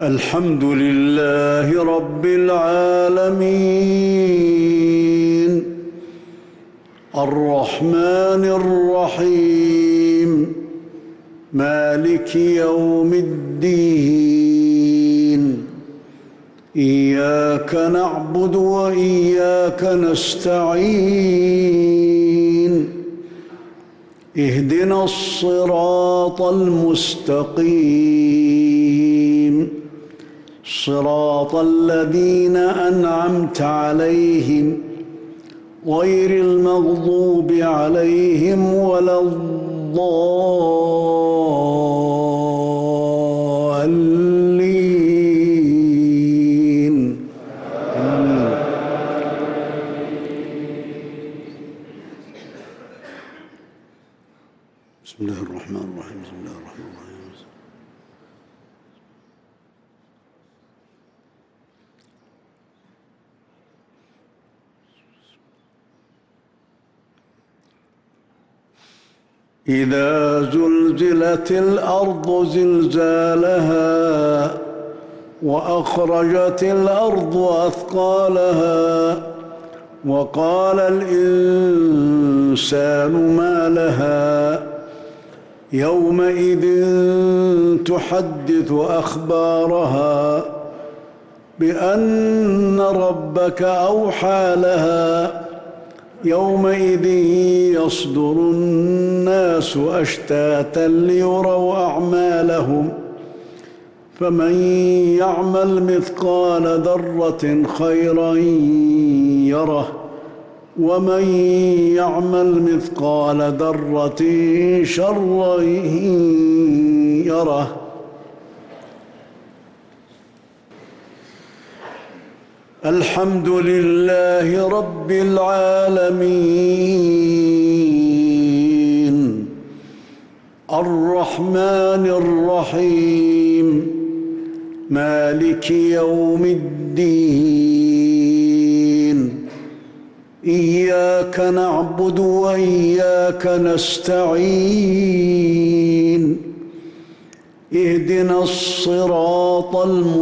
الحمد لله رب العالمين الرحمن الرحيم مالك يوم الدين إياك نعبد وإياك نستعين اهدنا الصراط المستقيم صراط الذين أنعمت عليهم غير المغضوب عليهم ولا الضالين آمين. بسم الله الرحمن الرحيم بسم الله الرحمن الرحيم إذا زلزلت الأرض زلزالها وأخرجت الأرض أثقالها وقال الإنسان ما لها يومئذ تحدث أخبارها بأن ربك أوحى لها يومئذ يصدر الناس أشتاتا ليروا أعمالهم فمن يعمل مثقال ذرة خيرا يره ومن يعمل مثقال ذرة شرا يره. الحمد لله رب العالمين الرحمن الرحيم مالك يوم الدين إياك نعبد وإياك نستعين اهدنا الصراط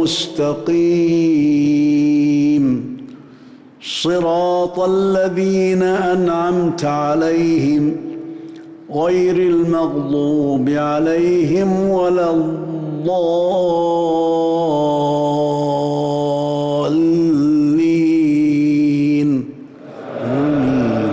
المستقيم صراط الذين أنعمت عليهم غير المغضوب عليهم ولا الضالين آمين.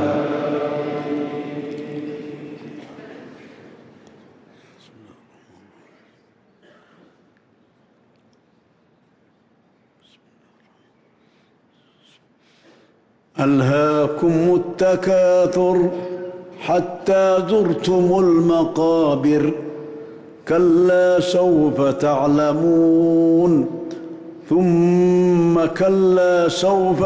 ألهاكم التكاثر حتى زرتم المقابر كلا سوف تعلمون ثم كلا سوف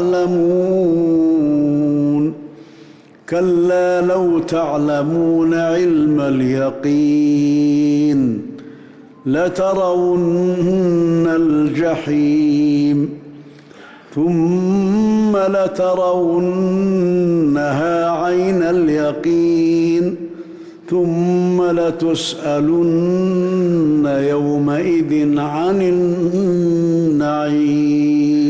تعلمون كلا لو تعلمون علم اليقين لترون الجحيم ثم لترونها عين اليقين ثم لتسألن يومئذ عن النعيم.